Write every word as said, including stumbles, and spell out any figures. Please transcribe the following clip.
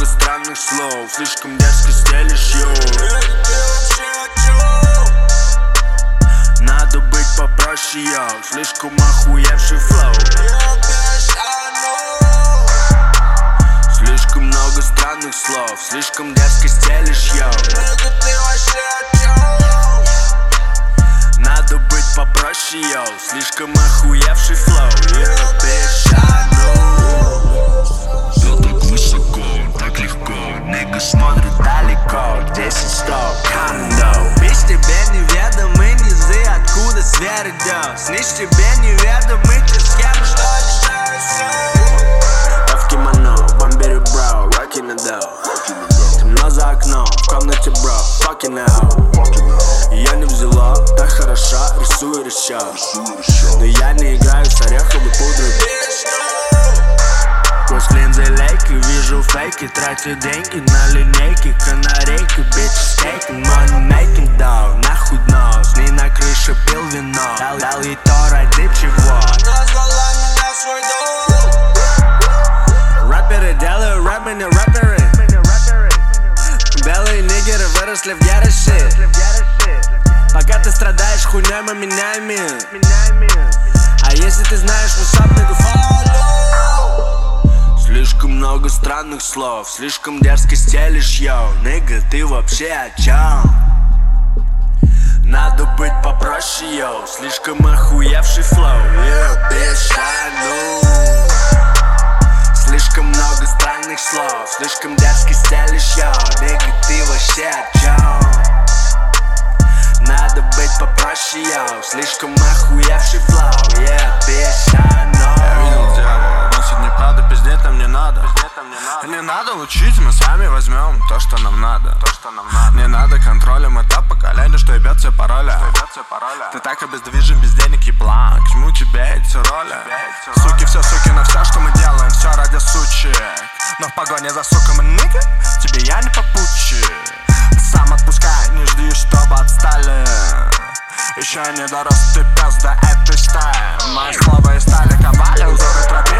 много странных слов, слишком дерзко стелишь, йоу. Надо быть попроще, йоу, слишком охуевший флоу. Слишком много странных слов, слишком дерзко стелишь, йоу. Надо быть попроще, йоу, слишком охуевший флоу. Yeah, bitch, I know. Я так высоко, так легко, нигга смотрит далеко, десять сто кондо. Бич, тебе неведомы низы, откуда сфера идет. Снишь, тебе неведомы те схемы, что решают. В кимоно, бомбери, бро, роки на доу. Темно за окном, в комнате, бро, fucking out. Я не взяла, так хороша, рисую расчет. Но я не играю с ореховой пудрой. Сквозь линзы лейки, вижу фейки, тратю деньги на линейки, канарейки, bitch стейкинг, money making, dog, нахуй дно, с ней на крыше пил вино, дал, дал ей то ради чего. Назвала меня свой дом. Рэперы делают рэп, не рэперы. Белые нигеры выросли в ярости. Пока ты страдаешь хуйней, мы меняем мир. А если ты знаешь, what's up, nigga, follow. Слишком много странных слов, слишком дерзко стелишь, йоу. Нигга, ты вообще о чем? Надо быть попроще, йоу, слишком охуевший флоу. Yeah, bitch, I know. Слишком много странных слов, слишком дерзко стелишь, йоу. Нигга, ты вообще о чем? Надо быть попроще, йоу, слишком охуевший флоу. Yeah, bitch, I know. Я видел тебя, носит неправда, пиздеть нам не надо. Не надо учить, мы сами возьмем то, что нам надо. То, что нам надо. Не надо контроля, мы то поколение, что ебет все пароля. Ты так обездвижен, без денег и план. К чему тебе эти роли? Суки, все суки, на все, что мы делаем, все ради сучек. Но в погоне за суком и нигга, тебе я не попутчик. Сам отпускай, не жди, чтобы отстали. Еще не дорос ты пес до этой стаи. Мои слова из стали ковали, узоры тропи.